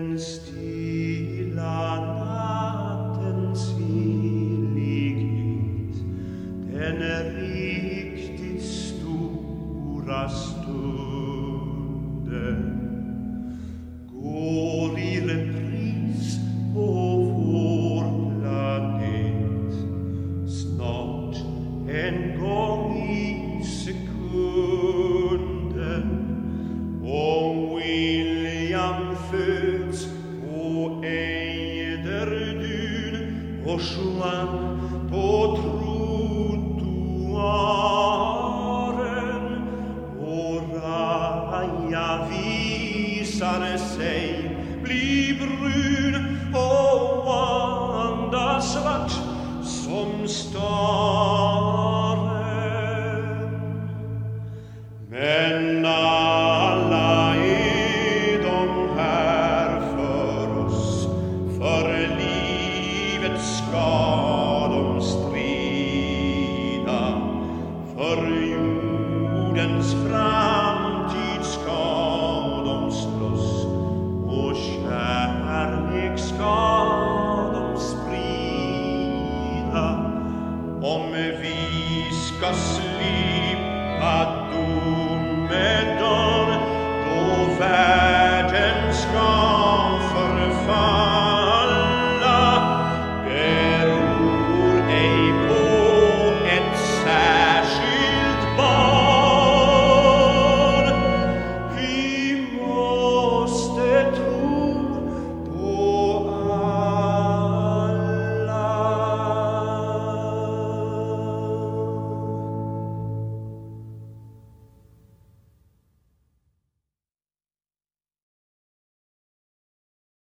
den stilla nattens helighet, den riktigt stora stunden går i repris på vår planet, snart en gång i sekunden. Och William föds på Ejderdun och Juan på trottoaren, och Raja visar sig bli brun och Wanda svart som staren. Men alla är de här för oss, för livet ska de strida, för jordens framtid ska de slåss, och kärlek ska